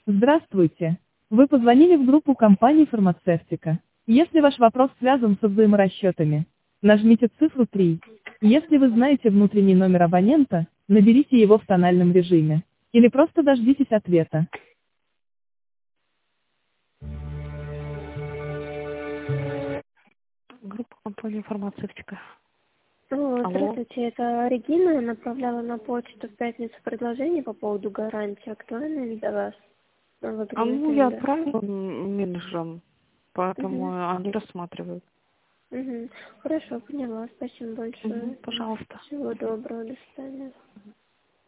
Здравствуйте. Вы позвонили в группу компании «Фармацевтика». Если ваш вопрос связан со взаиморасчетами, нажмите цифру 3. Если вы знаете внутренний номер абонента, наберите его в тональном режиме. Или просто дождитесь ответа. Группа компании «Фармацевтика». Алло. Здравствуйте, это Регина. Я направляла на почту в пятницу предложение по поводу гарантии. Актуально ли для вас? Вы принято Я ли, да? отправила менеджерам, поэтому Угу. они рассматривают. Угу. Хорошо, поняла. Спасибо большое. Пожалуйста. Всего доброго. До свидания.